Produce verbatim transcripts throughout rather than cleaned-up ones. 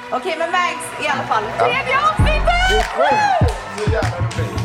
Okej, okay, men Mangs i alla fall. Tredje avsnittet! Det är sjukt! Så jävla roligt.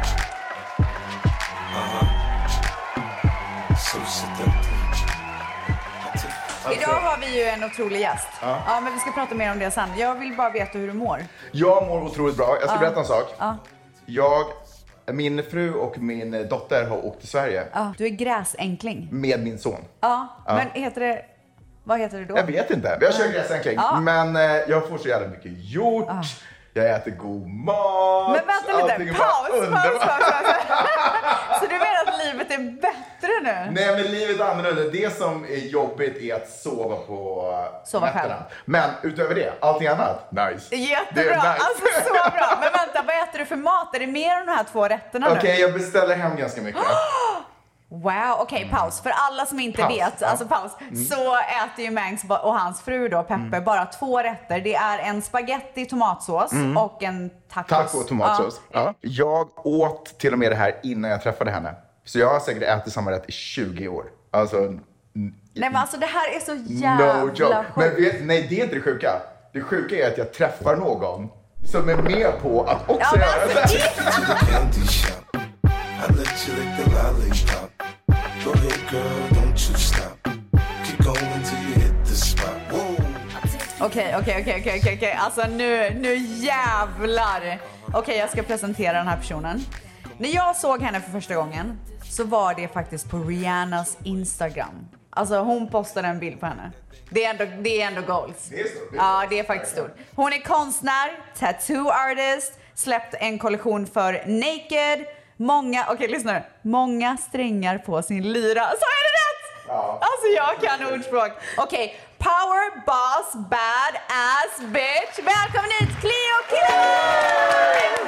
Idag har vi ju en otrolig gäst. Ja. ja, men vi ska prata mer om det sen. Jag vill bara veta hur du mår. Jag mår otroligt bra. Jag ska ja. berätta en sak. Ja. Jag, min fru och min dotter har åkt till Sverige. Ja, du är gräsänkling. Med min son. Ja, ja. Men heter det... Vad heter det då? Jag vet inte. Jag kör gräsänkling. Ja. Men eh, jag får så jävla mycket gjort. Ja. Jag äter god mat. Men vänta lite, paus, paus, paus, paus. Så du menar att livet är bättre nu? Nej, men livet är annorlunda. Det som är jobbigt är att sova på sova nätterna. Själv. Men utöver det, allting annat, nice. Jättebra, nice. alltså så bra. Men vänta, vad äter du för mat? Är det mer än de här två rätterna nu? Okej, okay, jag beställer hem ganska mycket. Wow, okej, okay, paus. För alla som inte paus, vet, ja. alltså paus, mm. så äter ju Mangs och hans fru då, Peppe, mm. bara två rätter. Det är en spaghetti tomatsås mm. och en tacos. Taco tomatsås. Ja. Ja. Jag åt till och med det här innan jag träffade henne. Så jag har säkert ätit samma rätt i tjugo år. Alltså... Nej, men alltså det här är så jävla no joke. Men vet, nej, det är inte det sjuka. Det sjuka är att jag träffar någon som är med på att också ja, göra alltså, det. Okej, okej, okej, okej, okej. Alltså nu, nu jävlar. Okej, okay, jag ska presentera den här personen. När jag såg henne för första gången så var det faktiskt på Rihannas Instagram. Alltså hon postade en bild på henne. Det är ändå, det är ändå goals. Det är stort. Ja, det är faktiskt stort. Hon är konstnär, tattoo artist, släppt en kollektion för Naked. Många, okej okay, lyssna nu. Många strängar på sin lyra. Så är det rätt! Ja. Alltså jag kan ordspråk. Okej, okay. Power boss bad ass bitch. Välkommen hit Cleo Killer!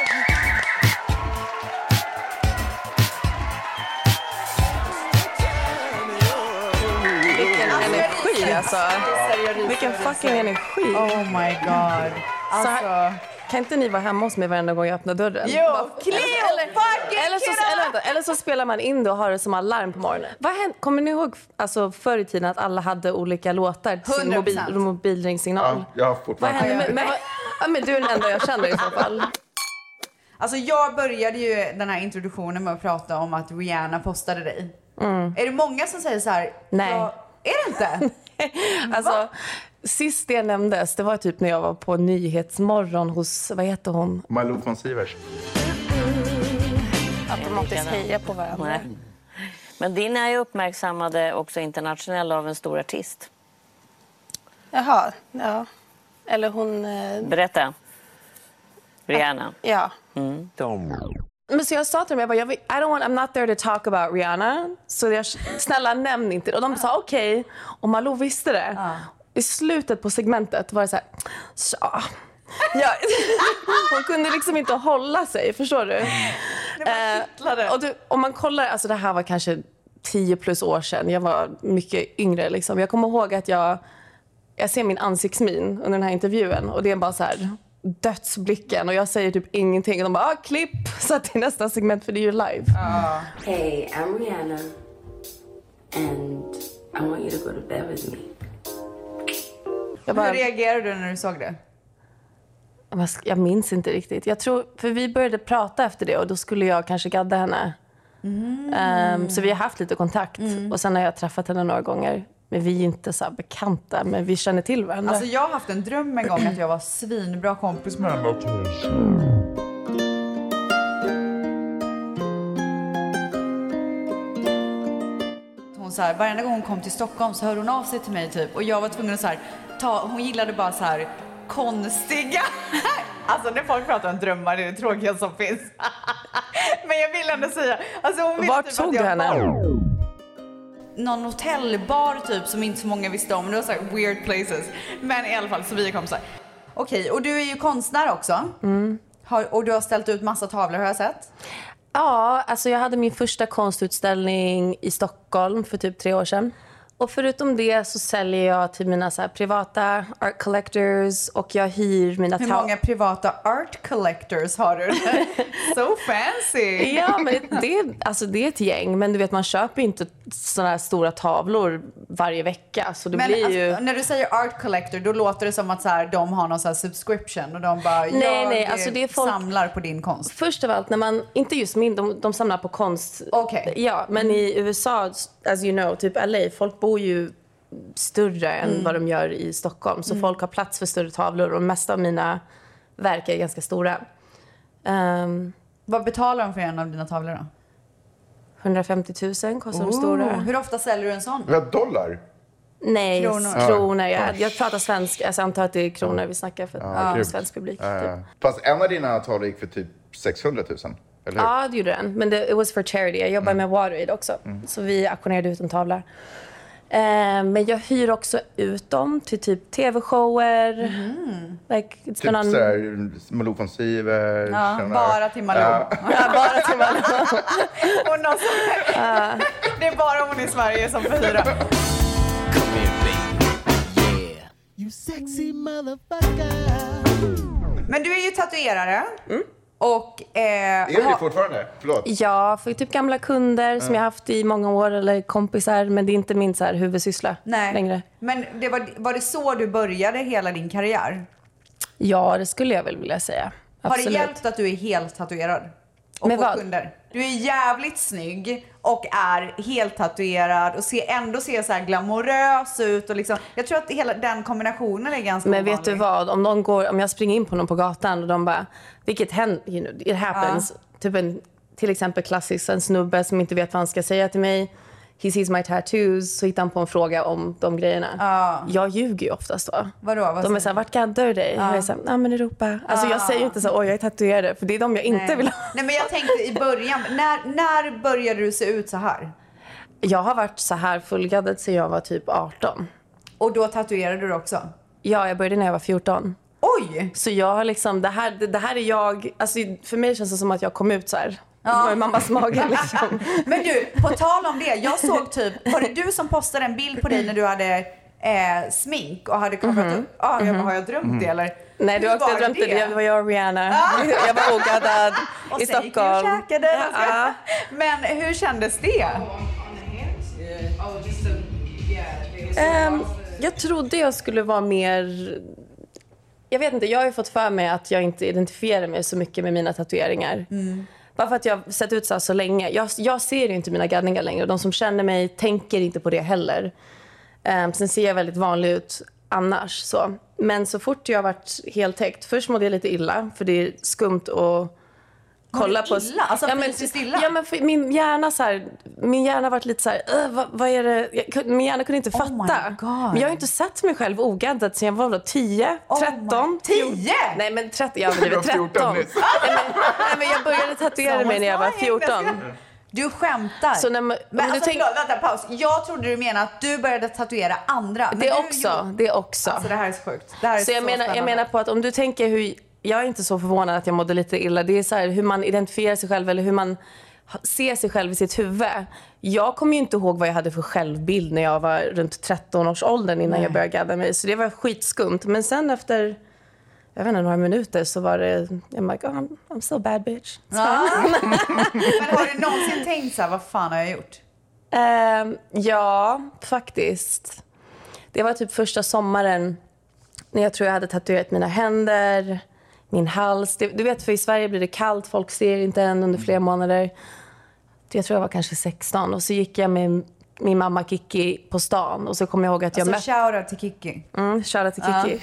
Vilken energi alltså. Vilken fucking energi. Oh my god. Alltså... Här, kan inte ni vara hemma hos mig varenda gång jag öppnar dörren? Jo, Cleo fucking eller så, eller, vänta, eller så spelar man in det och har det som alarm på morgonen. Vad hände? Kommer ni ihåg alltså, förr i tiden att alla hade olika låtar till sin mobil, mobilringsignal? Ja, jag har fortfarande. Vad hände? Men, men, ja, men du är den enda jag känner i så fall. Alltså jag började ju den här introduktionen med att prata om att Rihanna postade dig. Mm. Är det många som säger så här? Nej. Ja, är det inte? Alltså, va? Sist det nämndes, det var typ när jag var på Nyhetsmorgon hos, vad heter hon? Malou von Sivers. Automatiskt heja på varandra. Nej. Men din är ju uppmärksammade också internationellt av en stor artist. Jaha, ja. Eller hon... Eh... Berätta. Rihanna. Ja. Mm. Men så jag sa till dem, jag bara, jag vill, I don't want, I'm not there to talk about Rihanna. Så jag, snälla nämn inte det. Och de sa okej. Okay. Och Malou visste det. Ja. I slutet på segmentet var det så här, så. Ja. Hon kunde liksom inte hålla sig, förstår du? Eh, och du, om man kollar, alltså det här var kanske tio plus år sedan. Jag var mycket yngre liksom. Jag kommer ihåg att jag, jag ser min ansiktsmin under den här intervjun. Och det är bara så här, dödsblicken. Och jag säger typ ingenting. Och de bara, ah, klipp. Så till nästa segment, för det är ju live. Uh. Hey, I'm Rihanna. And I want you to go to bed with me. Jag bara, hur reagerade du när du såg det? Jag minns inte riktigt. Jag tror, för vi började prata efter det och då skulle jag kanske gadda henne. Mm. Um, så vi har haft lite kontakt. Mm. Och sen har jag träffat henne några gånger. Men vi är inte så här bekanta, men vi känner till varandra. Alltså jag har haft en dröm en gång att jag var svinbra kompis med henne. Hon så här, varenda gång hon kom till Stockholm så hörde hon av sig till mig typ. Och jag var tvungen att så här, ta, hon gillade bara så här konstiga. Alltså när folk pratar om drömmar, det är det tråkiga som finns. Men jag vill ändå säga. Alltså hon visste vart typ såg att du jag henne? Var någon hotellbar typ som inte så många visste om. Det var så här weird places. Men i alla fall så vi kom så här. Okej, och du är ju konstnär också. Mm. Har, och du har ställt ut massa tavlor, har jag sett. Ja, alltså jag hade min första konstutställning i Stockholm för typ tre år sedan. Och förutom det så säljer jag till mina så här privata art collectors och jag hyr mina... Hur många privata art collectors har du? So fancy! Ja, men det, det, alltså det är ett gäng. Men du vet, man köper inte såna här stora tavlor varje vecka. Så det men blir alltså, ju... när du säger art collector, då låter det som att så här, de har någon så här subscription och de bara, nej, jag nej, alltså det är folk... samlar på din konst. Först av allt, när man, inte just min, de, de samlar på konst. Okej. Ja, men i U S A, as you know, typ L A, folk bor ju större än Mm. vad de gör i Stockholm. Så folk har plats för större tavlor och mesta av mina verk är ganska stora. Um, Vad betalar de för en av dina tavlor då? hundrafemtio tusen kostar de stora. Hur ofta säljer du en sån? Vi har dollar. Nej, Kronor. kronor. Jag, jag pratar svenska, alltså jag antar att det är kronor vi snackar för Ja, ja, kul. svensk publik. Ja, Typ. ja. Fast en av dina tavlor gick för typ sexhundratusen, eller hur? Ja, det gjorde den. Men det it was for charity. Jag jobbar med WaterAid också. Så vi auktionerade ut en tavla. Eh, men jag hyr också ut dem till typ tv-shower. Like, it's Typ been on... såhär, Malou von Sivers. Ja, såna- bara till Malou. Ja. Ja, bara till man... Hon har så... Det är bara hon i Sverige som får hyra. Come here, baby. Yeah. You sexy motherfucker. Men du är ju tatuerare. Mm. Och... Eh, Är du det ha- fortfarande? Förlåt. Ja, för typ gamla kunder som jag haft i många år eller kompisar. Men det är inte min så här huvudsyssla Nej. längre. Men det var, var det så du började hela din karriär? Ja, det skulle jag väl vilja säga. Har det Absolut. hjälpt att du är helt tatuerad? Och Med fått vad? kunder? Du är jävligt snygg och är helt tatuerad och ser, ändå ser så här glamorös ut. Och liksom, jag tror att hela den kombinationen är ganska Men ovanlig. vet du vad, om, någon går, om jag springer in på någon på gatan och de bara, vilket händer, you know, it happens. Typ en, till exempel klassiskt, en snubbe som inte vet vad han ska säga till mig. He sees my tattoos, så hittar han på en fråga om de grejerna. Ja. Jag ljuger ju oftast då. Vadå? Vad De är säger såhär, vart gaddar du dig? Jag är såhär, ja men Europa. Alltså jag säger ju inte så, oj jag är tatuerad, för det är de jag inte Nej. vill ha. Nej, men jag tänkte i början, när, när började du se ut så här? Jag har varit så här fullgaddad sedan jag var typ arton. Och då tatuerade du också? Ja, jag började när jag var fjorton. Oj! Så jag har liksom, det här, det, det här är jag, alltså för mig känns det som att jag kom ut så här. Det var i mammas mage liksom. Men du, på tal om det, jag såg typ, var det du som postade en bild på dig när du hade eh, smink och hade kamerat upp? Ja, jag bara, har jag drömt det eller? Nej, du Hur har också var drömt det. Det var jag och Rihanna. Jag var ogaddad Och i sen gick du Stockholm. och käkade. Ja. Men hur kändes det? Ehm, jag trodde jag skulle vara mer... Jag vet inte, jag har ju fått för mig att jag inte identifierar mig så mycket med mina tatueringar. Bara för att jag har sett ut så här så länge. Jag, jag ser ju inte mina gaddningar längre. De som känner mig tänker inte på det heller. Um, sen ser jag väldigt vanlig ut annars. Så. Men så fort jag har varit heltäckt. Först mådde jag lite illa. För det är skumt att kolla du på... illa? Alltså ja, men, fysiskt illa? Ja, men för min hjärna så här, min hjärna har varit lite så här, "Åh, vad, vad är det? Jag, kunde- min hjärna kunde inte Oh my fatta. God. Men jag har ju inte sett mig själv ogaddad sen jag var då tio, Oh tretton. my- tio? Nej men trettio, jag har blivit Du var fjorton tretton. Nej nyss. men, nej, men jag började tatuera mig när jag var fjorton. Du skämtar. Så när man- men om du alltså, tänk- förlåt, vänta, paus. Jag trodde du menade att du började tatuera andra. Men Det du också, gjorde- det också. Alltså det här är så sjukt. Det här är Så jag menar, jag spännande. menar på att om du tänker hur... Jag är inte så förvånad att jag mådde lite illa. Det är så här hur man identifierar sig själv eller hur man ha- ser sig själv i sitt huvud. Jag kommer ju inte ihåg vad jag hade för självbild när jag var runt tretton års åldern innan Nej. jag började gadda mig. Så det var skitskumt. Men sen efter, jag vet inte, några minuter så var det... I'm like, oh, I'm, I'm still a bad bitch. Ja. Men har du någonsin tänkt så här, vad fan har jag gjort? Ehm, ja, faktiskt. Det var typ första sommaren när jag tror jag hade tatuerat mina händer, min hals. Det, du vet, för i Sverige blir det kallt, folk ser inte en under flera månader. Jag tror jag var kanske sexton och så gick jag med min mamma Kiki på stan och så kommer jag ihåg att jag Alltså mötte... shoutout till Kiki. Mm, shoutout till Kiki.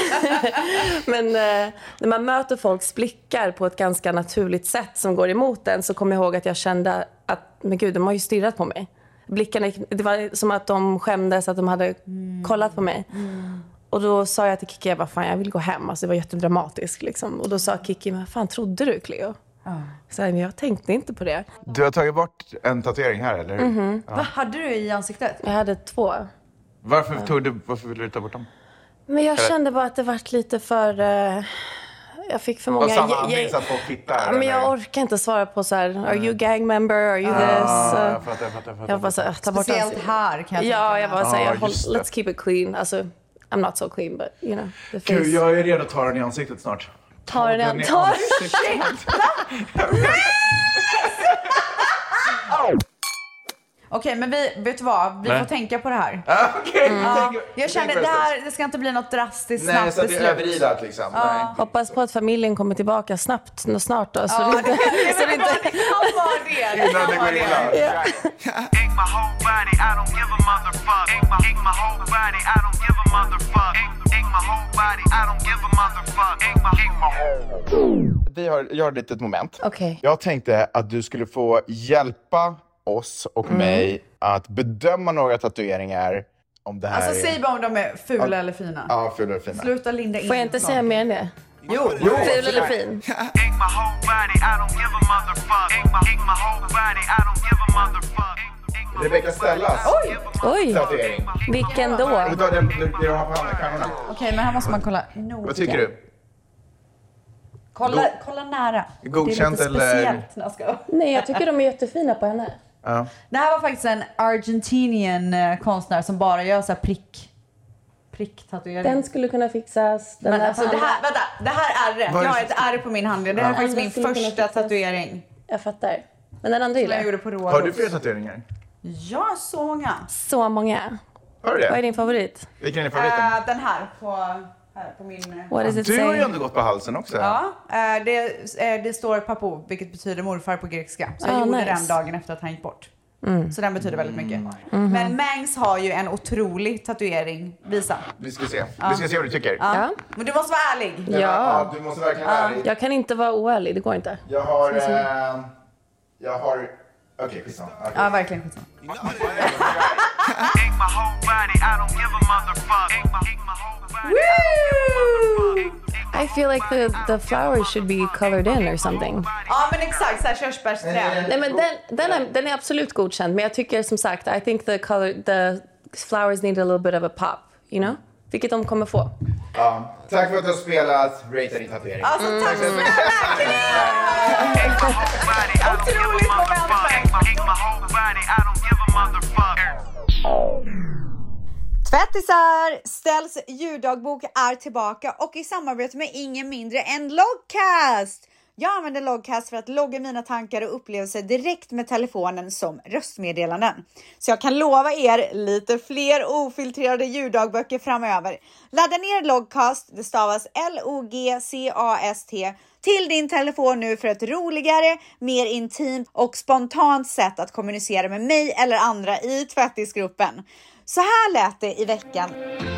Men eh, när man möter folks blickar på ett ganska naturligt sätt som går emot en så kommer jag ihåg att jag kände att, men gud, de har ju stirrat på mig. Blickarna, det var som att de skämdes att de hade mm. kollat på mig. Mm. Och då sa jag till Kiki, jag bara, fan jag vill gå hem. Alltså det var jättedramatiskt liksom. Och då sa Kiki, men vad fan trodde du Cleo? Oh. Så här, men jag tänkte inte på det. Du har tagit bort en tatuering här, eller hur? Mm-hmm. Ja. Vad hade du i ansiktet? Jag hade två. Varför, tog du, varför ville du ta bort dem? Men jag kände bara att det var lite för... Uh, Jag fick för Och många... samma jag, anledning så att folk tittar. Ja, men jag eller? orkar inte svara på så här, are you gang member, are you Ah, this? jag fattar, jag fattar, jag fattar. Jag bara så här, ta bort Speciellt ansiktet. här kan jag Ja, tänka jag mig. bara säger, Ja, håll, just det. let's keep it clean. Alltså, I'm not so clean, but you know, the face. Gud, jag är redo att ta den i ansiktet snart. Ta den i den i ansiktet. Okej, men vi, vet du vad? Vi Nej. får tänka på det här. Ah, Okej, Mm. Ja, tänk- jag känner tänk det på här, det ska inte bli något drastiskt Nej, snabbt så att det är beslut. överilat liksom. Nej. Hoppas på att familjen kommer tillbaka snabbt, nå- snart då. Så Ja, det inte, det, så det inte, det kan vara det. Det Innan kan det vara går illa. det. Ain't my whole body, I don't give a motherfuck. Ain't my, ain't my whole body, I don't give a motherfuck. Ain't, ain't my whole body, I don't give a motherfuck. Ain't my, ain't my whole. Vi har, jag har ett litet moment. Okej. Jag tänkte att du skulle få hjälpa oss och Mm. mig att bedöma några tatueringar. Om det här Alltså är... säg bara om de är fula eller fina. Ja, fula eller fina. Sluta linda in. får jag inte säga mer än det? Jo, Jo, Ful eller fin? Ain't my whole body, I don't give a motherfuck. Ain't my, ain't my whole body, I don't give a motherfuck. Ain't, ain't my Rebecca Stellas Oj, tatuering. vilken Du då? tar den du du har på handen, kannorna. Okej, men här måste man kolla noga. Vad tycker du? Kolla, Go- kolla nära. Godkänt det är lite eller- speciellt när jag ska. Nej, jag tycker de är jättefina på henne. Ja. Det här var faktiskt en Argentinian eh, konstnär som bara gör så här prick. Prick-tatuering. Den skulle kunna fixas. Den Men där alltså på det andra- här, vänta, det här är rätt. Vad är Jag har det? ett ärr på min handled. Det här är faktiskt min Andra skulle kunna första fixas. tatuering. Jag fattar. Men den andra Som gillar jag jag. gjorde på Rhodos. Har du fler tatueringar? Ja, så många. Så många. Har du Vad är det? din favorit? Vilken är din favorit? Eh, den här på, här på min... eh, What does it Du har ju say? ändå gått på halsen också. Ja, eh, det, eh, det står papo, vilket betyder morfar på grekiska. Så jag Ah, gjorde nice. den dagen efter att han gick bort. Så den betyder väldigt mycket. Men Mangs har ju en otrolig tatuering. Visa. Vi ska se. Vi ska se vad du tycker. Ja. Men du måste vara ärlig. Ja. Du måste verkligen vara ärlig. Jag kan inte vara oärlig, det går inte. Jag har... Eh, jag har... Okej, skitsamma. Okej. Ja, verkligen. skitsamma. Ain't my whole body, I don't give a motherfuck. Ain't my, ain't my whole body, I don't give a motherfuck. I feel like the, the flowers should be colored in or something. Ja, men exakt. Så här körsbärsträd. Nej, men den, den, är, den är absolut godkänd, men jag tycker som sagt, I think the color, the flowers need a little bit of a pop, you know? Vilket de kommer få. Ja. Tack för att du har spelat Rate din tatuering. Alltså, tack snälla. Ain't my whole body, I don't give a Otroligt motherfuck. Ain't my, ain't my whole body, I don't give a motherfuck. Tvättisar! Ställs ljuddagbok är tillbaka och i samarbete med ingen mindre än Logcast. Jag använder Logcast för att logga mina tankar och upplevelser direkt med telefonen som röstmeddelanden. Så jag kan lova er lite fler ofiltrerade ljuddagböcker framöver. Ladda ner Logcast, det stavas L O G C A S T, till din telefon nu för ett roligare, mer intimt och spontant sätt att kommunicera med mig eller andra i tvättisgruppen. Så här lät det i veckan.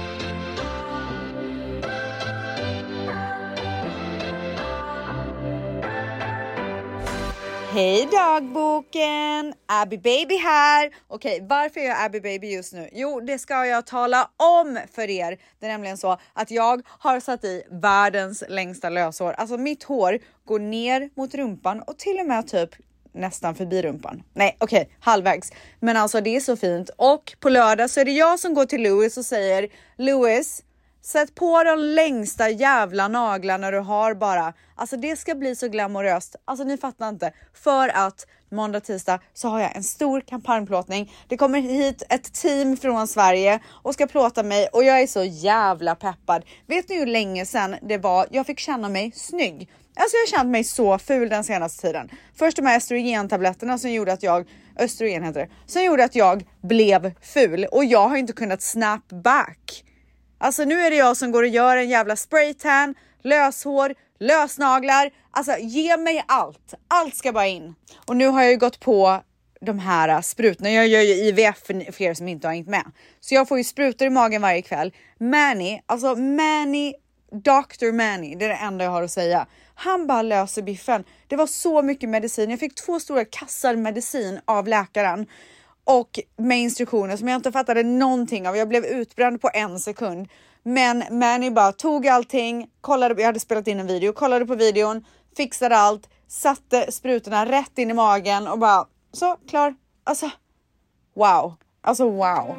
Hej dagboken! Abby Baby här. Okej, varför är jag Abby Baby just nu? Jo, det ska jag tala om för er. Det är nämligen så att jag har satt i världens längsta löshår. Alltså mitt hår går ner mot rumpan och till och med typ nästan förbi rumpan. Nej, okej, okay, halvvägs. Men alltså det är så fint. Och på lördag så är det jag som går till Louis och säger: Louis, sätt på de längsta jävla naglarna du har bara. Alltså det ska bli så glamoröst. Alltså ni fattar inte. För att måndag, tisdag så har jag en stor kampanjplåtning. Det kommer hit ett team från Sverige och ska plåta mig. Och jag är så jävla peppad. Vet ni hur länge sedan det var jag fick känna mig snygg? Alltså jag har känt mig så ful den senaste tiden. Först de här östrogentabletterna som gjorde att jag... Östrogen heter det. Som gjorde att jag blev ful. Och jag har inte kunnat snap back. Alltså nu är det jag som går och gör en jävla spraytan, löshår, lösnaglar. Alltså ge mig allt. Allt ska bara in. Och nu har jag ju gått på de här sprutorna. Jag gör ju I V F för er som inte har hängt med. Så jag får ju sprutor i magen varje kväll. Manny, alltså Manny, doktor Manny, det är det enda jag har att säga. Han bara löser biffen. Det var så mycket medicin. Jag fick två stora kassar medicin av läkaren. Och med instruktioner som jag inte fattade någonting av. Jag blev utbränd på en sekund. Men Manny bara tog allting. Kollade, jag hade spelat in en video. Kollade på videon. Fixade allt. Satte sprutorna rätt in i magen. Och bara, så, klar. Alltså, wow. Alltså, wow.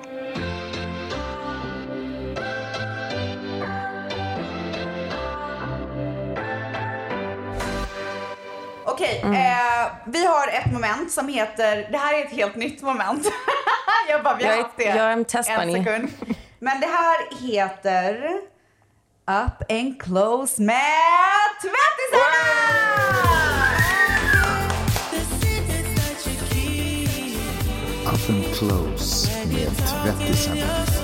Okej, okay, mm. eh, vi har ett moment som heter, det här är ett helt nytt moment. jag bara, vi har haft det jag är en testbunny. En sekund. Men det här heter Up and Close med tvättisarna! Up and Close med tvättisarna.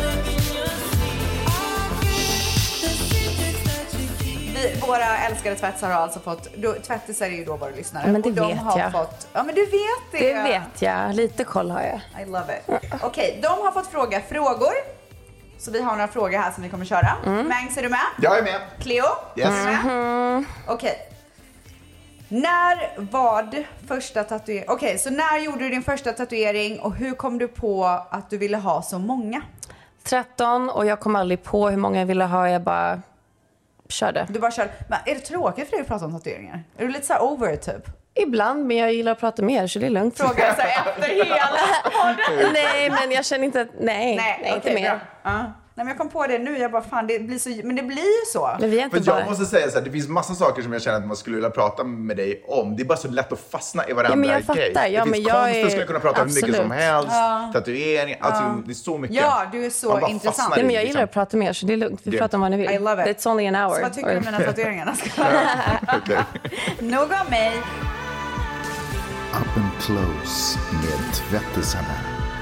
Vi, våra älskade tvättisar har alltså fått, då, tvättisar är ju då våra lyssnare. Men det och de vet har jag. Fått, ja men du vet det. Det vet jag, lite koll har jag. I love it. Okej, okay, de har fått fråga frågor. Så vi har några frågor här som vi kommer köra. Mm. Mangs, är du med? Jag är med. Cleo? Yes. Mm-hmm. Okej. Okay. När var första tatuering? Okej, okay, så när gjorde du din första tatuering och hur kom du på att du ville ha så många? tretton och jag kom aldrig på hur många jag ville ha, jag bara körde. Du bara körde. Men är det tråkigt för dig att prata om tatueringar? Är du lite så här over typ? Ibland, men jag gillar att prata mer så det är lugnt. Fråga så efter hela. Nej, men jag känner inte att, nej, nej, nej inte okay, mer. Uh. Nej, men jag kom på det nu, jag bara fan, det blir så, men det blir ju så. Men vi är inte för bara... jag måste säga så här, det finns massa saker som jag känner att man skulle vilja prata med dig om. Det är bara så lätt att fastna i varandra ja, men jag fattar. grej. Ja, det men finns jag konst, är... du skulle kunna prata om hur mycket som helst. Ja. Tatuering, alltså ja. det är så mycket. Ja, du är så intressant. Nej, men jag gillar att prata mer så det är lugnt. Vi det. pratar om vad ni vill. I love it. It's only an hour. Så vad tycker du om mina tatueringar? Okay. Nog om mig. Up and Close med tvättisarna.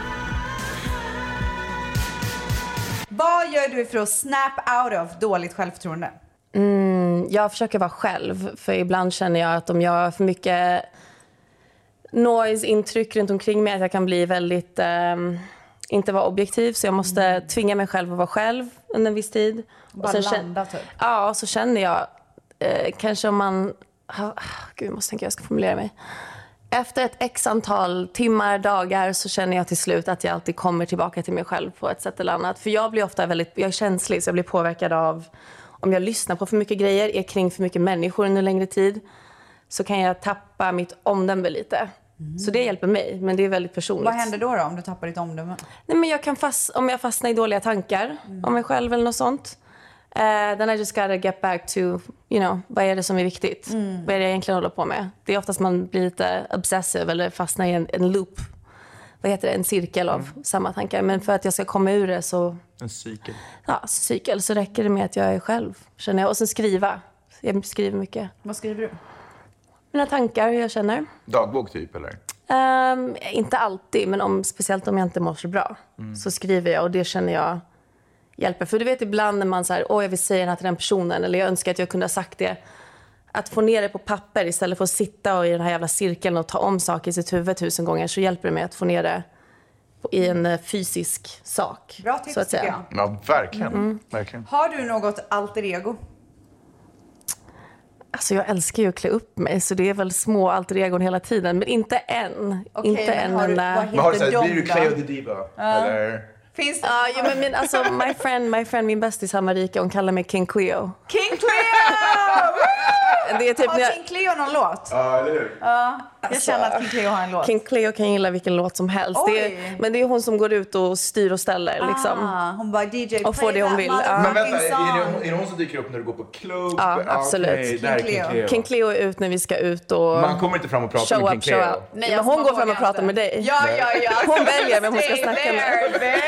Vad gör du för att snap out of dåligt självförtroende? Mm, jag försöker vara själv. För ibland känner jag att om jag har för mycket noise, intryck runt omkring mig att jag kan bli väldigt, um, inte vara objektiv. Så jag måste mm. tvinga mig själv att vara själv under en viss tid. Bara och sen landa typ? Ja, och så känner jag eh, kanske om man... Oh, gud, jag måste tänka jag ska formulera mig. Efter ett x antal timmar, dagar så känner jag till slut att jag alltid kommer tillbaka till mig själv på ett sätt eller annat. För jag blir ofta väldigt, jag är känslig så jag blir påverkad av om jag lyssnar på för mycket grejer, är kring för mycket människor under längre tid så kan jag tappa mitt omdöme lite. Mm. Så det hjälper mig, men det är väldigt personligt. Vad händer då, då om du tappar ditt omdöme? Nej, men jag kan fast, om jag fastnar i dåliga tankar mm. om mig själv eller något sånt. Uh, then I just gotta get back to, you know, vad är det som är viktigt? Mm. Vad är det jag egentligen håller på med? Det är oftast man blir lite obsessive eller fastnar i en, en loop. Vad heter det? En cirkel av mm. samma tankar. Men för att jag ska komma ur det så... En cykel. Ja, cykel. Så räcker det med att jag är själv, känner jag. Och sen skriva. Jag skriver mycket. Vad skriver du? Mina tankar, hur jag känner. Dagbok typ, eller? Um, inte alltid, men om, speciellt om jag inte mår så bra. Mm. Så skriver jag och det känner jag... hjälper. För du vet ibland när man säger åh jag vill säga det här till den personen eller jag önskar att jag kunde ha sagt det. Att få ner det på papper istället för att sitta och i den här jävla cirkeln och ta om saker i sitt huvud tusen gånger så hjälper det mig att få ner det i en fysisk sak. Bra tips så att säga. Jag. Ja, verkligen. Mm. verkligen. Har du något alter ego? Alltså jag älskar ju att klä upp mig så det är väl små alter egon hela tiden men inte än. Okej, inte men än har du, enda... vad heter men har du de såhär, blir du då? Cleo the Diva? Uh. Eller? Finns det? Ja, uh, men min, alltså my friend, my friend, min bästis Marika, hon kallar mig King Cleo. King Cleo! Det är typ har jag... King Cleo någon låt? Ja, eller hur? Ja, jag alltså, känner att King Cleo har en låt. King Cleo kan gilla vilken låt som helst. Det är, men det är hon som går ut och styr och ställer. Ah, liksom. Hon bara D J och får det hon vill. Ja. Men vänta, är det, är det hon som dyker upp när du går på klubb? Ja, absolut. Okay, King, King, King Cleo. King Cleo är ut när vi ska ut och... Man kommer inte fram och prata med King up, Cleo. Nej, men hon går fram och pratar med dig. Ja, ja, ja. Hon väljer vem hon ska snacka med.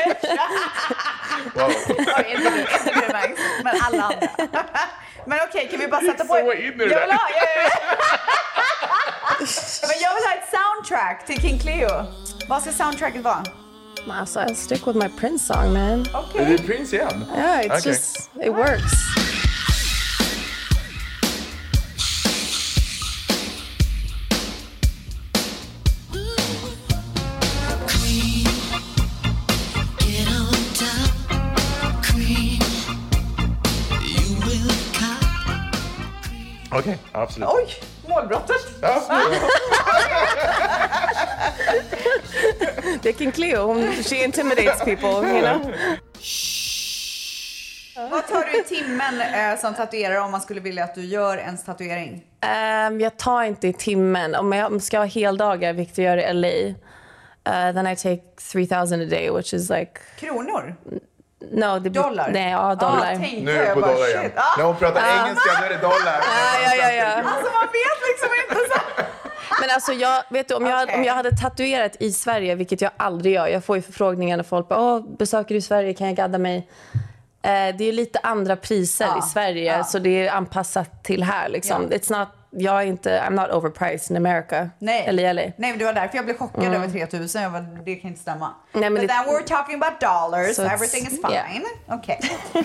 Wow. Oj, inte du, inte du Max, men alla andra. Men okej, okay, kan vi bara sätta på... Så in i det jag vill ha, jag, jag, men jag vill ha ett soundtrack till King Cleo. Vad ska soundtracket vara? Alltså, I stick with my Prince song, man. Okay. Är det Prince igen? Yeah, it's okay. just, it works. Okej, okay, absolut. Oj, målbrottet. Ja, det är King Cleo. Hon, she intimidates people, you know. Vad tar du i timmen eh, som tatuerare om man skulle vilja att du gör en tatuering? Um, jag tar inte i timmen. Om jag ska ha heldagar, vilket jag gör i L A, uh, then I take three thousand a day, which is like... Kronor? No, det blir... Dollar? Nej, ja, dollar. Ah, nu är det på dollar igen. Ah. När hon pratar ah. engelska, då är det dollar. Ah, ja, ja, ja. Alltså man vet liksom inte så. Men alltså jag vet du, om jag, Okay. om jag hade tatuerat i Sverige, vilket jag aldrig gör. Jag får ju förfrågningar när folk bara, åh, besöker du Sverige, kan jag gadda mig? Eh, det är ju lite andra priser Ja, i Sverige, ja. så det är anpassat till här liksom. Ja. It's not, jag är inte, I'm not overpriced in America. Nej. Eller L A. Nej, men det var därför jag blev chockad Mm. över tre tusen. Jag var, det kan inte stämma. Nej, men But det- then we're talking about dollars, So so it's- everything is fine. yeah. Okej.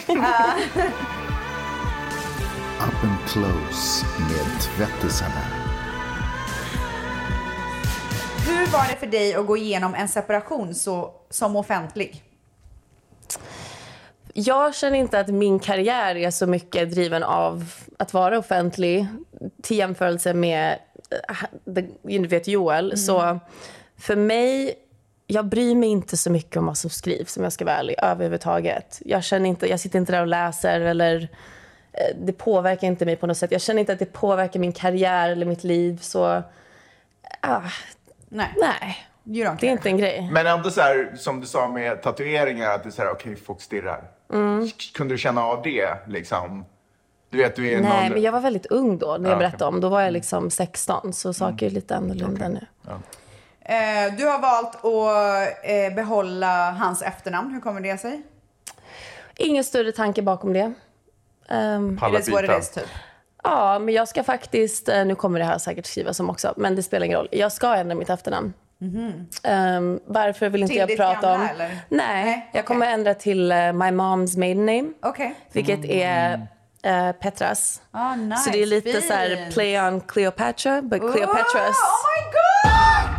Up and close med tvättisarna. Hur var det för dig att gå igenom en separation så, som offentlig? Jag känner inte att min karriär är så mycket driven av att vara offentlig till jämförelse med äh, du vet Joel. Mm. Så för mig, jag bryr mig inte så mycket om vad som skrivs, om jag ska vara ärlig, överhuvudtaget. Jag känner inte, jag sitter inte där och läser eller eh, det påverkar inte mig på något sätt. Jag känner inte att det påverkar min karriär eller mitt liv, så ah, Nej. nej. You don't Det är care. inte en grej. Men ändå så här, som du sa med tatueringar, att det är så här, okej, folk stirrar. Mm. Kunde du känna av det, liksom? Du vet, du är Nej, någon... men jag var väldigt ung då när jag Ah, berättade okej. om. Då var jag liksom sexton, så saker är lite annorlunda nu. Eh, du har valt att eh, behålla hans efternamn. Hur kommer det sig? Ingen större tanke bakom det. Um, Palla It is what it byta. is, typ. ja, men jag ska faktiskt, eh, nu kommer det här säkert skrivas om också, men det spelar ingen roll. Jag ska ändra mitt efternamn. Um, varför vill inte Till jag ditt prata gamla, om? eller? Nej, Nej, jag kommer ändra till uh, my mom's maiden name, Okej. vilket är uh, Petras. Ah, nice. Så det är lite Fint. så här play on Cleopatra, but Cleopatras. Oh, oh my god!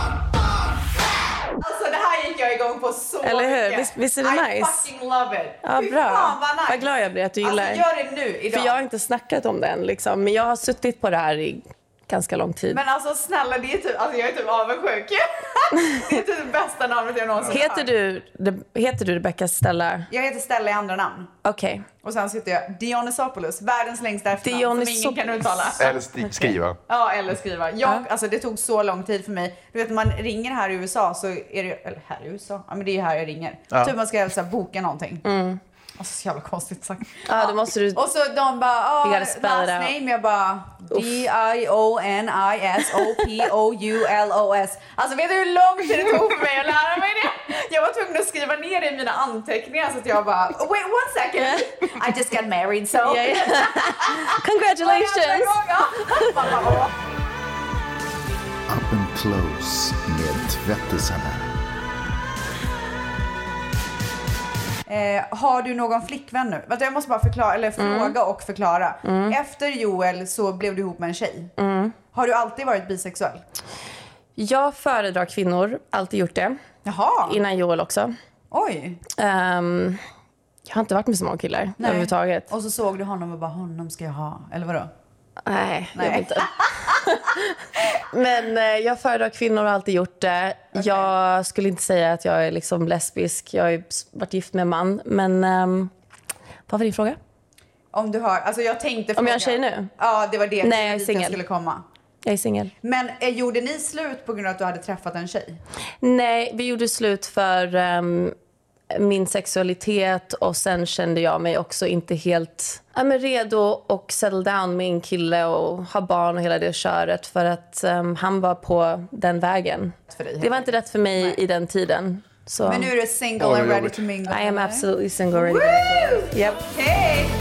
Alltså det här gick jag igång på så Eller hur? mycket. Visst- visst är det I nice? fucking love it. Ja, Fy bra. fan vad nice. Vad glad jag blir att du gillar. Alltså gör det nu, idag. För jag har inte snackat om den liksom, men jag har suttit på det här i ganska lång tid. Men alltså snälla, det är typ, alltså jag är typ avundsjuk. Det är typ det bästa namnet jag någonsin Heter hört. du, Re- heter du Rebecca Stella? Jag heter Stella i andra namn. Okej. Och sen sitter jag Dionysopoulos, världens längsta efternamn som ingen kan Dionysopoulos. uttala. Eller sti- skriva. Ja, eller skriva. Jag, alltså det tog så lång tid för mig. Du vet, när man ringer här i U S A så är det, eller här i U S A, ja men det är ju här jag ringer. Ja. Typ man ska så här, boka någonting. Mm. Alltså så jävla konstigt sagt. Ja, då måste du... Och så de bara, You oh, gotta spell last it out. name. Jag bara, D I O N I S O P O U L O S. Alltså vet du hur lång tid det tog för mig att lära mig det? Jag var tvungen att skriva ner det i mina anteckningar så att jag bara, oh, wait one second. I just got married so. Yeah, yeah. Congratulations! Up and close med tvättisarna. Eh, har du någon flickvän nu? Vänta, jag måste bara förklara, eller Mm. fråga och förklara. Efter Joel så blev du ihop med en tjej. Mm. Har du alltid varit bisexuell? Jag föredrar kvinnor, alltid gjort det. Jaha, Innan Joel också. oj. Ehm, jag har inte varit med så många killar Nej. överhuvudtaget. Och så såg du honom och bara, honom ska jag ha. Eller vadå? Nej, jag Nej. vet inte. Men eh, jag föredrar kvinnor och har alltid gjort det. Jag skulle inte säga att jag är liksom lesbisk. Jag har ju varit gift med en man. Men ehm, vad var din fråga? Om du har, alltså jag tänkte Om jag är fråga. tjej nu? Ja, det var det. Nej, jag är dit singel. skulle komma. Jag är singel. Men eh, gjorde ni slut på grund av att du hade träffat en tjej? Nej, vi gjorde slut för ehm, min sexualitet och sen kände jag mig också inte helt ja, men redo och settle down med en kille och ha barn och hela det köret för att ehm, han var på den vägen. För dig, Det var inte rätt för mig Nej. i den tiden. Så Men nu är du single Oj, and ready jobbigt. to mingle? I am eller? absolutely single ready. Woo! Yep. Okej.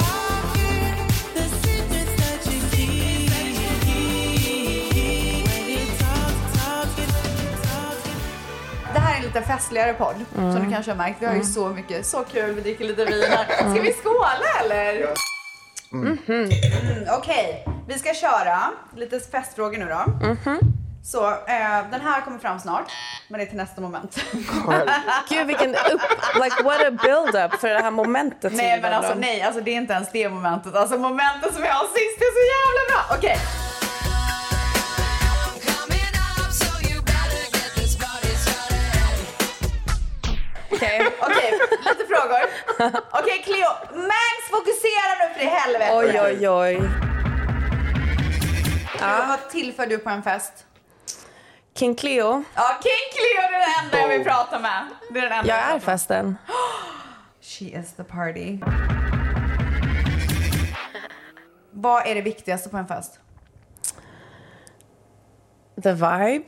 Det här är en lite festligare podd, Mm. som du kanske har märkt. Vi har ju så mycket, så kul, vi dricker lite vin här. Ska vi skåla eller? Mm. Okej, vi ska köra lite festfrågor nu då. Mm-hmm. Så eh, den här kommer fram snart, men det är till nästa moment. Gud, vilken upp... Like, what a build-up för det här momentet. som Nej vi men var alltså bra. nej, alltså det är inte ens det momentet. Alltså momentet som jag har sist är så jävla bra. Okej. Okej. Okej, lite frågor. Okej, Cleo. Max, fokusera nu för i helvete. Oj, oj, oj. Ja. Vad tillför du på en fest? King Cleo. Ja, King Cleo är den enda jag vill prata med. Det är den enda Jag är pratar med. festen. She is the party. Vad är det viktigaste på en fest? The vibe.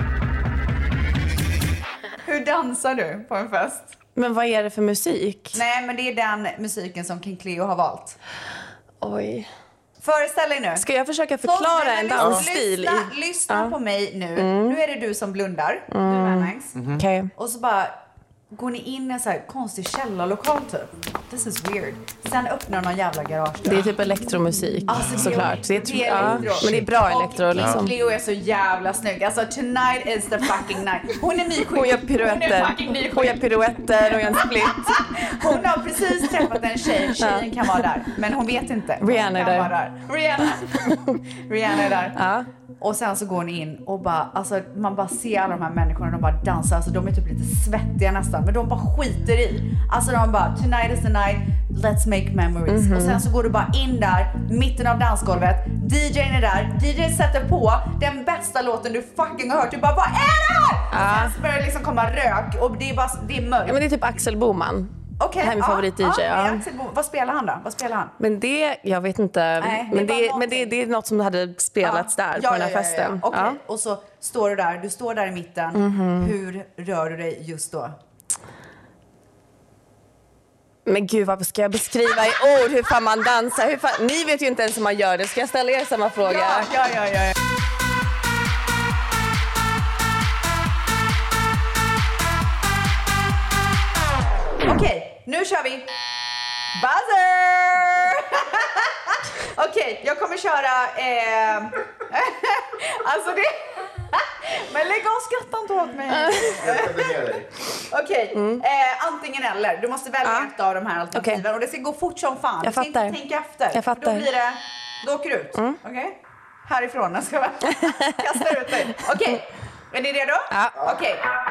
Hur dansar du på en fest? Men vad är det för musik? Nej, men det är den musiken som King Cleo har valt. Oj. Föreställ dig nu. Ska jag försöka förklara Så, en lyssna, dansstil? Lyssna, i... lyssna ja. på mig nu. Mm. Nu är det du som blundar. Du är nice. Mm. Okej. Okay. Och så bara går ni in i en så här konstig källarlokal typ. This is weird. Sen öppnar någon jävla garage. Det är typ elektromusik, alltså, såklart. Det är, det är ja, elektro. men det är bra elektro. Och Liksom. Cleo är så jävla snygg. Alltså tonight is the fucking night. Hon är nyskick. Hon gör piruetter. Hon, är Hon gör piruetter och gör en split. Hon har precis träffat en tjej. Tjejen kan vara där. Men hon vet inte. Rihanna är där. där. Rihanna. Rihanna är där. Ja. Och sen så går ni in och bara, alltså man bara ser alla de här människorna, de bara dansar, alltså de är typ lite svettiga nästan, men de bara skiter i. Alltså de bara, tonight is the night, let's make memories. Mm-hmm. Och sen så går du bara in där, mitten av dansgolvet, D J:n är där, D J:n sätter på den bästa låten du fucking har hört, du bara, vad är det här? Ja. Och sen så börjar det liksom komma rök och det är bara, det är mörkt. Ja, men det är typ Axel Boman. Okay, det här är min ja, favorit-D J. Ja, ja. Axel Bo- vad spelar han då? Vad spelar han? Men det, jag vet inte. Nej, men det det, är men det, det är något som hade spelats ja. där ja, på den här ja, festen. Ja, ja. Okay. Ja. Och så står du där, du står där i mitten. Mm-hmm. Hur rör du dig just då? Men gud, vad ska jag beskriva i ord hur fan man dansar? Hur fan, ni vet ju inte ens hur man gör det. Ska jag ställa er samma fråga? Ja, ja, ja, ja. Okej, okay, nu kör vi. Buzzer! Okej, okay, jag kommer köra... Eh... alltså det... Men lägg av, skratta inte åt mig. Okej, okay, mm. eh, antingen eller. Du måste välja ja. ett av de här alternativen. Okay. Och det ska gå fort som fan. Jag du ska fattar. inte tänka efter. Jag fattar. Då blir det... Då åker du ut. Mm. Okej? Okay? Härifrån, jag ska kasta ut dig. Okej, okay. Är ni redo? Ja. Okej. Okay.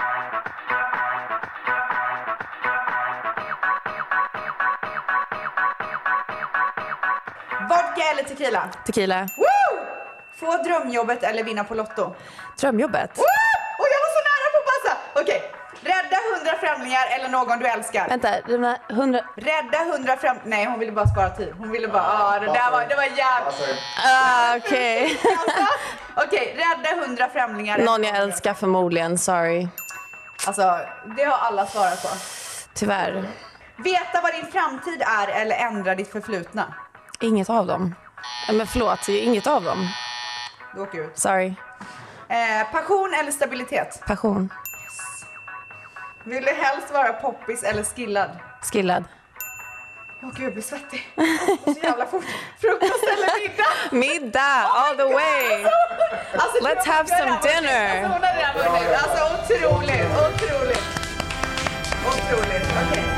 Vodka eller tequila? Tequila. Woo! Få drömjobbet eller vinna på Lotto? Drömjobbet. Woo! Och jag var så nära på att passa. Okej. Okay. Rädda hundra främlingar eller någon du älskar? Vänta, hundra... Rädda hundra främlingar. Nej, hon ville bara spara tid. Hon ville bara, ja, ah, det där var, det var jävligt. Ah, okej. Okay. Okej, okay, rädda hundra främlingar. Någon jag älskar förmodligen, sorry. Alltså, det har alla svarat på. Tyvärr. Veta vad din framtid är eller ändra ditt förflutna? Inget av dem. Men förlåt, inget av dem. Du åker ut. Sorry. Eh, passion eller stabilitet? Passion. Yes. Vill du helst vara poppis eller skillad? Skillad. Åh gud, jag blir svettig. Så jävla fort. Frukost eller middag? Middag, all the way. Alltså, let's have some dinner. Alltså, hon har redan vunnit. Alltså otroligt, otroligt. Otroligt, okej. Okay.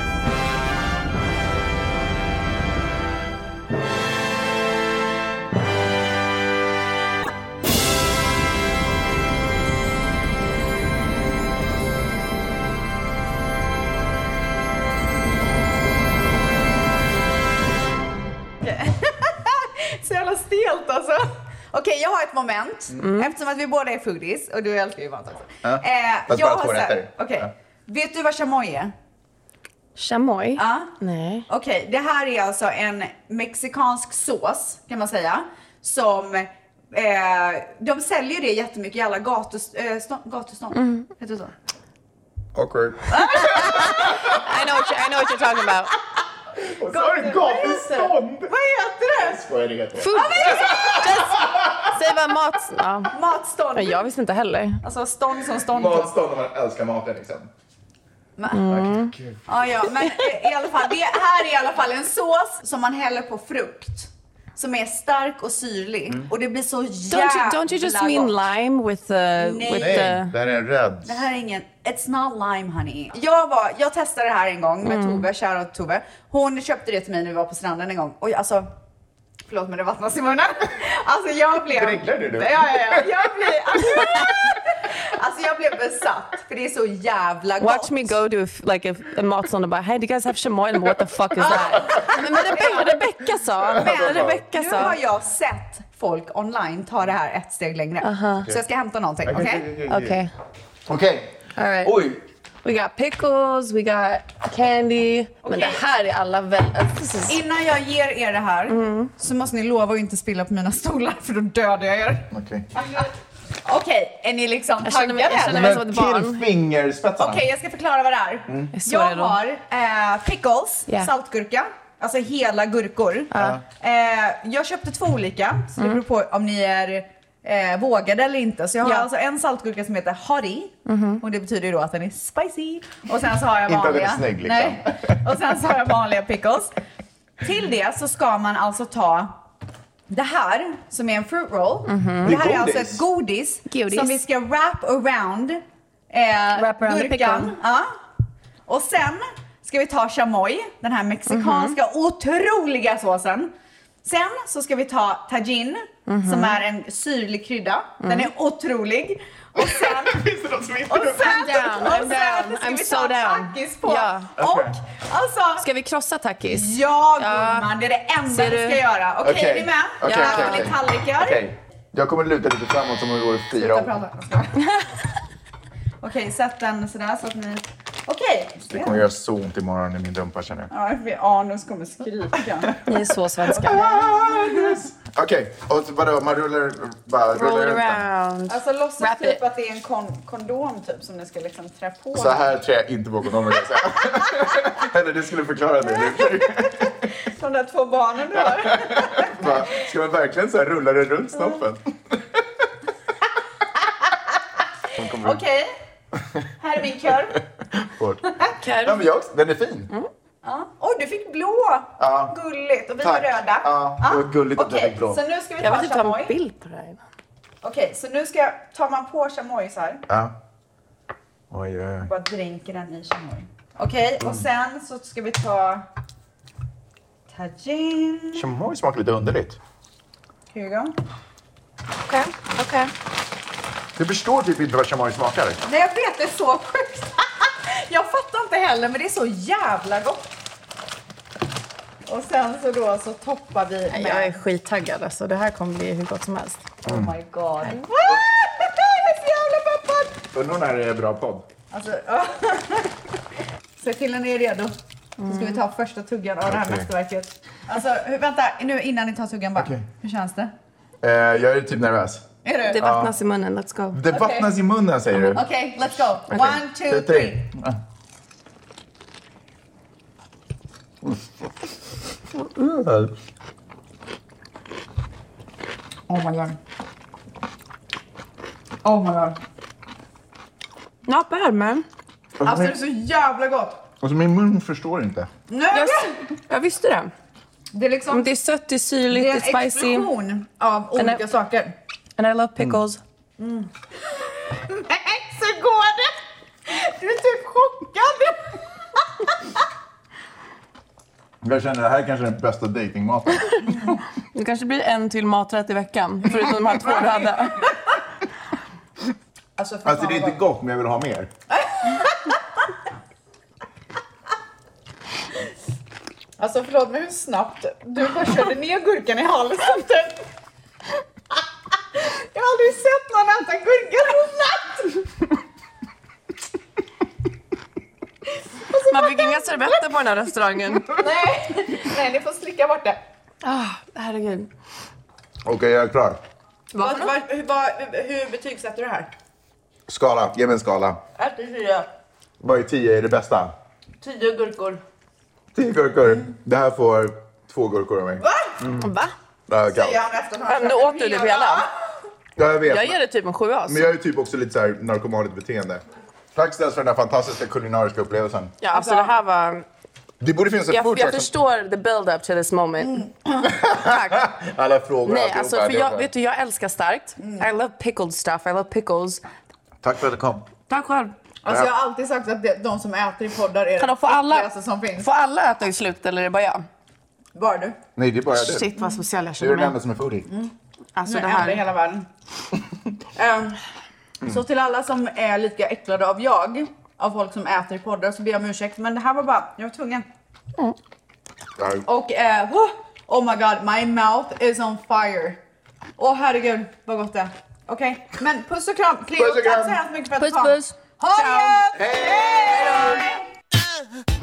Så jävla stelt alltså. Okej, okay, jag har ett moment. Mm. Eftersom att vi båda är foodies och du älskar ju mat också. Ja. Eh, jag har så här, okay. ja. Vet du vad chamoy är? Chamoy? Ja. Nej. Okej, okay, det här är alltså en mexikansk sås kan man säga. Som eh, de säljer det jättemycket i alla gatus, eh, stå, gatustånd. Mm. Heter det så? Awkward. I know what you, I know what you're talking about. Och så har du gatustånd. Vad heter det? Vad är det heter? Food. Just, just, säg vad mat... Ja. Matstånd. Jag visste inte heller. Alltså stånd som stånd. Matstånd om man älskar maten liksom. Mm. Ja, ja, men i alla fall, det här är i alla fall en sås som man häller på frukt. Som är stark och syrlig. Mm. Och det blir så jävla Don't you, don't you just mean gott. Lime with the... Nej. With Nej, the... det här är en röd. Det här är ingen... It's not lime, honey. Jag, var, jag testade det här en gång med mm. Tove, shoutout Tove. Hon köpte det till mig när vi var på stranden en gång. Och jag, alltså... Förlåt, men det vattnas i munnen. Alltså jag blev... Dreglar du nu? Ja, ja, ja. Jag blev... Alltså jag blev besatt. För det är så jävla gott. Watch me go to like a, a matstånd och bara, hey, do you guys have chamoy? And what the fuck is that? Men Rebecca, Rebecca sa. Men Rebecca nu sa. har jag sett folk online ta det här ett steg längre. Uh-huh. Så jag ska hämta någonting, okej? Okej. Okay? Okej. All right. Oj. We got pickles, we got candy. Okay. Men det här är alla väl... Is... Innan jag ger er det här mm. så måste ni lova att inte spilla på mina stolar för då dödar jag er. Okej. Okay. Okej, är ni liksom Jag känner taggade? mig- jag känner mig som ett barn. Till fingerspetsarna. Okej, jag ska förklara vad det är. Mm. Jag är så Jag redo. har eh, pickles, Ja. saltgurka, alltså hela gurkor. Eh, jag köpte två olika, så det beror på om ni är eh, vågade eller inte. Så jag har Ja. alltså en saltgurka som heter hottie, och det betyder ju då att den är spicy. Och sen så har jag Inte att den är vanliga. snygg, liksom. Nej. Och sen så har jag vanliga pickles. Till det så ska man alltså ta det här som är en fruit roll. Det här Det är är alltså godis. ett godis, Godis. som vi ska wrap around eh, Wrap around the gurkan. pickle. Ja. Och sen ska vi ta chamoy, den här mexikanska otroliga såsen. Sen så ska vi ta tajin, som är en syrlig krydda. Den är otrolig. Och sen... Finns det något som inte och sen, I'm down, och I'm sen down, ska I'm vi so ta down. tackis på. Ja. Och Okej. alltså... Ska vi krossa tackis? Ja, Ja. gumman, det är det enda Ser vi du? ska göra. Okej, Okej. är ni med? Okej, Här okej, har ni okej. tallrikar. Okej. Jag kommer luta lite framåt som om det vore fyra Sluta år. prata. Jag skojar. Okej, sätt den sådär så att ni... Okej. Det kommer göra så ont imorgon i min rumpa, känner jag. Ja, för Anus kommer skrika. Ni är så svenska. Okej, och så vadå? Man rullar bara Roll rullar it runt den. around. Alltså låtsas Wrap typ it. att det är en kon- kondom typ som ni ska liksom trä på. Så här trär jag inte på kondomer, kan jag säga. Eller det skulle förklara det. De där två barnen du har. Bara, ska man verkligen så här rulla det runt snoppen? De kommer ut Okej. Här är min korv. hårt. Korv. Ja, men jag också. Den är fin. Ja. Oj, du fick blå. Ja. Gulligt. Och vi Tack. har röda. Ja, det var gulligt att du Okej, fick blå. så nu ska vi Jag ta vet inte ta chamoy. en bild på det här. Okej, så nu ska jag, tar man på chamoy så här. Ja. Oj, oj, oj. Bara dränker den i chamoy. Okej, och sen så ska vi ta tajin. Chamoy smakar lite underligt. Here you go. Okej, okej. Du förstår typ inte vad chamoy smakar. Nej, jag vet, det är så sjukt. Jag fattar inte heller, men det är så jävla gott. Och sen så då så toppar vi med... Jag är skittaggad alltså. Det här kommer bli hur gott som helst. Oh my god. Ah, jag är så jävla peppad. Undrar när det är bra podd. Alltså, ja. Så till när ni är redo. Så ska vi ta första tuggan av det här Okej. mästerverket. Alltså, hur- vänta, nu innan ni tar tuggan bara. Okej. Hur känns det? Eh, jag är typ nervös. Är du? Det vattnas i munnen, let's go. Det vattnas i munnen, säger du. Okej, let's go. One, two, three. Oh my god. Oh my god. Not bad man. Alltså det är så jävla gott. Alltså min mun förstår inte. Nej, Jag, jag visste det. det är liksom... Det är sött, det är syrligt, Det är det är en spicy. explosion av olika I- saker. And I love pickles. Nej, så går det! Du är typ chockad. Jag känner det här är kanske den bästa datingmaten. Det kanske blir en till maträtt i veckan. Förutom de här två du hade. Alltså, för Alltså fan det är vad inte gott, men jag vill ha mer. Alltså förlåt, men hur snabbt du bara körde ner gurkan i halsen typ. Jag har aldrig sett någon äta gurka så snabbt. Man fick inga servetter på den här restaurangen. Nej, nej, ni får slicka bort det. Ah, herregud. Okej, jag är klar. Vad, vad, hur, vad, hur betygsätter du det här? Skala, ge mig en skala. ett till tio. Vad är tio är det bästa? tio gurkor. tio gurkor. Det här får två gurkor av mig. Va? Va? Det här är kallt. Säger han efter att Ja, han nu åt du det på hela. Ja, jag vet. Jag ger det typ en sju alltså. Men jag är typ också lite så här narkomaniskt beteende. Tack snälla för den här fantastiska kulinariska upplevelsen. Ja, alltså det här var... Det borde finnas ett Jag, food jag truck som... förstår the build-up to this moment. Tack. Alla frågor. Nej, alltihopa, alltså för alltihopa. jag, vet du, jag älskar starkt. I love pickled stuff, I love pickles. Tack för att du kom. Tack själv. Alltså jag har alltid sagt att det, de som äter i poddar är Kan det de få alla, äckligaste som finns. får alla äta i slutet eller är det bara jag? Bara du. Nej, det är bara du. Shit vad speciell jag Du är känner den mig. enda som är foodie. Alltså Nu det ändrar här. hela världen. Ehm, Så till alla som är lika äcklade av jag, av folk som äter i poddar, så ber jag om ursäkt. Men det här var bara, jag var tvungen. Ja. Och eh, oh, oh my god, my mouth is on fire. Åh oh, herregud, vad gott det är. Okej, men puss och kram. Cleo, Puss och kram. tack så hemskt mycket för att Puss, du kom. puss. Ha det Ciao. gött! Hej då!